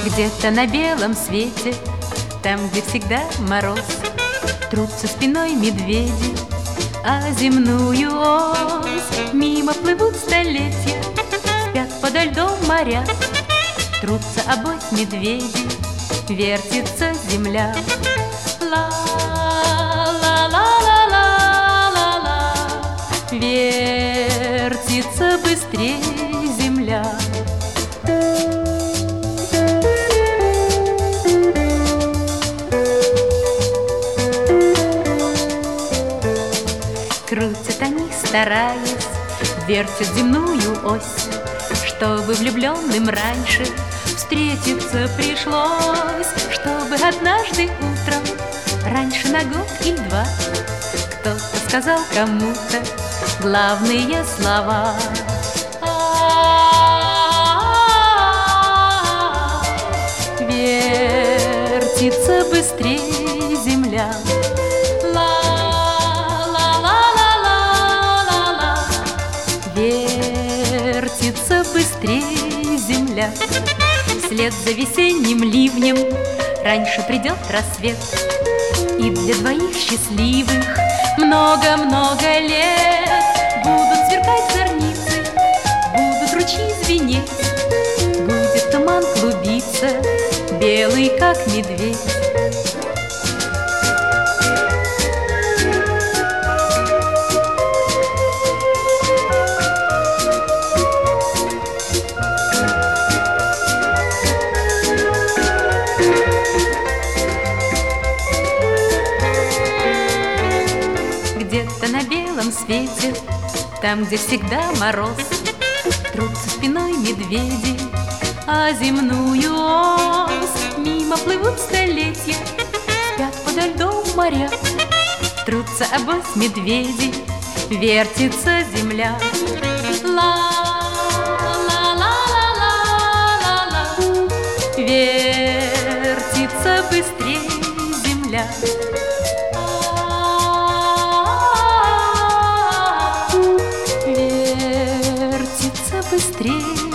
Где-то на белом свете, там, где всегда мороз, трутся спиной медведи, а земную ось мимо плывут столетия, спят подо льдом моря. Трутся обось медведи, вертится земля. Ла-ла-ла-ла-ла-ла, вертится быстрей земля. Крутят они, стараясь, вертят земную ось, чтобы влюбленным раньше встретиться пришлось, чтобы однажды утром, раньше на год или два, кто-то сказал кому-то главные слова. Вертится быстрее земля. Вертится быстрее земля. Вслед за весенним ливнем раньше придет рассвет, и для двоих счастливых много-много лет будут сверкать зорницы, будут ручьи звенеть, будет туман клубиться, белый как медведь. Где-то на белом свете, там, где всегда мороз, трутся спиной медведи, а земную ось мимо плывут столетия, спят подо льдом моря. Трутся обось медведи, вертится земля. Ла-ла-ла-ла-ла-ла, вертится быстрее земля. Вертится быстрее